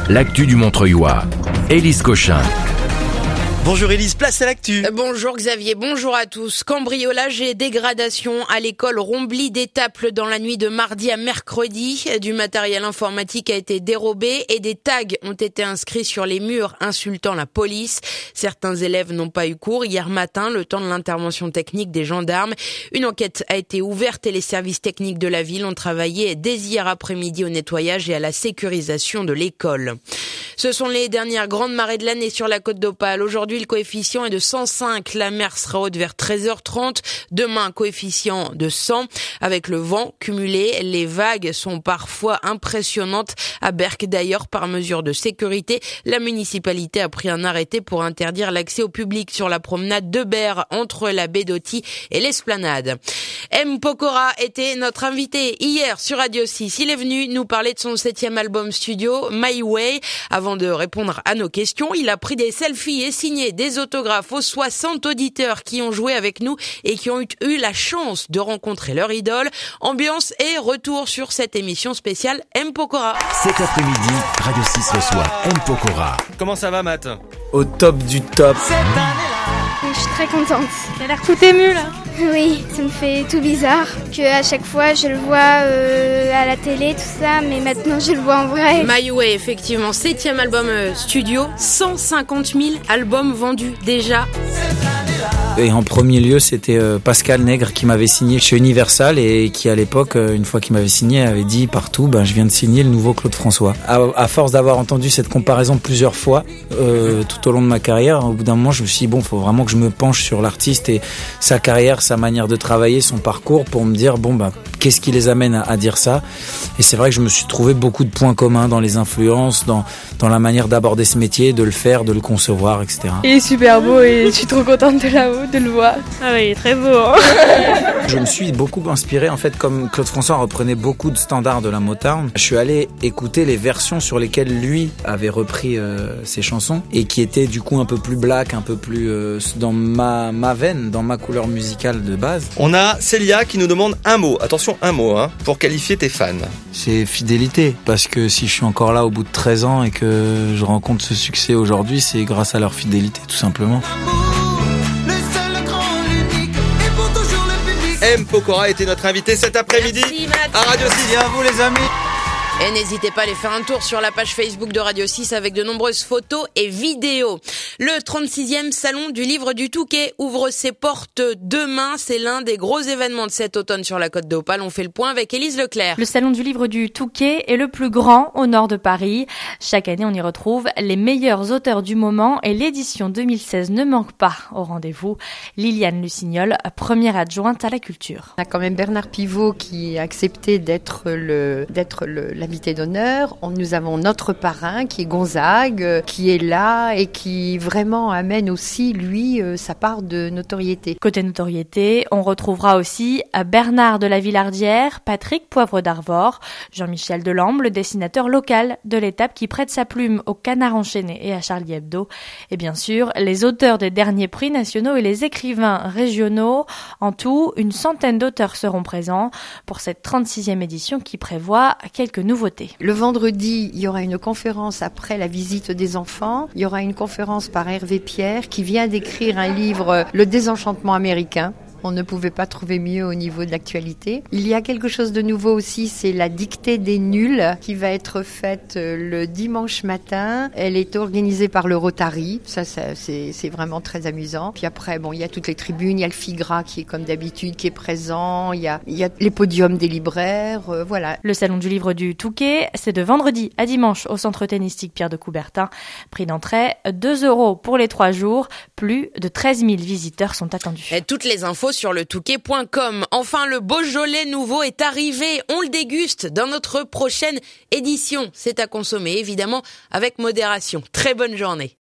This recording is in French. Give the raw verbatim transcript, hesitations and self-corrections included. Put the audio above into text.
l'actu du Montreuilois. Élise Cochin. Bonjour Élise, place à l'actu. Bonjour Xavier, bonjour à tous. Cambriolage et dégradation à l'école Rombly d'Étaples dans la nuit de mardi à mercredi. Du matériel informatique a été dérobé et des tags ont été inscrits sur les murs insultant la police. Certains élèves n'ont pas eu cours hier matin, le temps de l'intervention technique des gendarmes. Une enquête a été ouverte et les services techniques de la ville ont travaillé dès hier après-midi au nettoyage et à la sécurisation de l'école. Ce sont les dernières grandes marées de l'année sur la Côte d'Opale. Aujourd'hui, le coefficient est de cent cinq. La mer sera haute vers treize heures trente. Demain, coefficient de cent. Avec le vent cumulé, les vagues sont parfois impressionnantes. À Berck, d'ailleurs, par mesure de sécurité, la municipalité a pris un arrêté pour interdire l'accès au public sur la promenade de Berre entre la baie d'Auty et l'esplanade. M. Pokora était notre invité hier sur Radio six. Il est venu nous parler de son septième album studio, My Way. Avant de répondre à nos questions, il a pris des selfies et signé des autographes aux soixante auditeurs qui ont joué avec nous et qui ont eu la chance de rencontrer leur idole. Ambiance et retour sur cette émission spéciale M. Pokora. Cet après-midi, Radio six reçoit M. Pokora. Comment ça va Matt? Au top du top. Je suis très contente. T'as l'air tout ému là. Oui, ça me fait tout bizarre que à chaque fois je le vois euh, à la télé, tout ça, mais maintenant je le vois en vrai. My Way, effectivement, septième album euh, studio, cent cinquante mille albums vendus déjà. Et en premier lieu, c'était euh, Pascal Nègre qui m'avait signé chez Universal et qui à l'époque, euh, une fois qu'il m'avait signé, avait dit partout, ben, je viens de signer le nouveau Claude François. À, à force d'avoir entendu cette comparaison plusieurs fois euh, tout au long de ma carrière, au bout d'un moment, je me suis dit, bon, faut vraiment que je me penche sur l'artiste et sa carrière, sa manière de travailler, son parcours pour me dire, bon, ben, qu'est-ce qui les amène à, à dire ça? Et c'est vrai que je me suis trouvé beaucoup de points communs dans les influences, dans, dans la manière d'aborder ce métier, de le faire, de le concevoir, et cetera. Il est super beau et je suis trop contente de là-haut, de le voir. Ah oui, il est très beau. Hein. Je me suis beaucoup inspiré, en fait, comme Claude François reprenait beaucoup de standards de la Motown. Je suis allé écouter les versions sur lesquelles lui avait repris euh, ses chansons et qui étaient du coup un peu plus black, un peu plus euh, dans ma, ma veine, dans ma couleur musicale de base. On a Célia qui nous demande un mot, attention un mot, hein, pour qualifier tes fans. C'est fidélité, parce que si je suis encore là au bout de treize ans et que je rencontre ce succès aujourd'hui, c'est grâce à leur fidélité, tout simplement. M. Pokora était notre invité cet après-midi. Merci, Matt. À Radio six. Et à vous les amis. Et n'hésitez pas à aller faire un tour sur la page Facebook de Radio six avec de nombreuses photos et vidéos. Le trente-sixième Salon du Livre du Touquet ouvre ses portes demain. C'est l'un des gros événements de cet automne sur la Côte d'Opale. On fait le point avec Élise Leclerc. Le Salon du Livre du Touquet est le plus grand au nord de Paris. Chaque année, on y retrouve les meilleurs auteurs du moment et l'édition deux mille seize ne manque pas au rendez-vous. Liliane Lucignol, première adjointe à la culture. On a quand même Bernard Pivot qui a accepté d'être le, d'être le, l'invité d'honneur. On, nous avons notre parrain qui est Gonzague, qui est là et qui vraiment amène aussi, lui, euh, sa part de notoriété. Côté notoriété, on retrouvera aussi Bernard de la Villardière, Patrick Poivre d'Arvor, Jean-Michel Delambre, le dessinateur local de l'Étape qui prête sa plume au Canard enchaîné et à Charlie Hebdo. Et bien sûr, les auteurs des derniers prix nationaux et les écrivains régionaux. En tout, une centaine d'auteurs seront présents pour cette trente-sixième édition qui prévoit quelques nouveautés. Le vendredi, il y aura une conférence après la visite des enfants. Il y aura une conférence par Hervé Pierre qui vient d'écrire un livre, Le désenchantement américain. On ne pouvait pas trouver mieux au niveau de l'actualité. Il y a quelque chose de nouveau aussi, c'est la dictée des nuls qui va être faite le dimanche matin. Elle est organisée par le Rotary. Ça, ça c'est, c'est vraiment très amusant. Puis après, bon, il y a toutes les tribunes. Il y a le Figra qui est comme d'habitude, qui est présent. Il y a, il y a les podiums des libraires. Euh, voilà. Le Salon du Livre du Touquet, c'est de vendredi à dimanche au Centre tennistique Pierre de Coubertin. Prix d'entrée, deux euros pour les trois jours. Plus de treize mille visiteurs sont attendus. Et toutes les infos sur le touquet point com. Enfin, le Beaujolais nouveau est arrivé. On le déguste dans notre prochaine édition. C'est à consommer, évidemment, avec modération. Très bonne journée.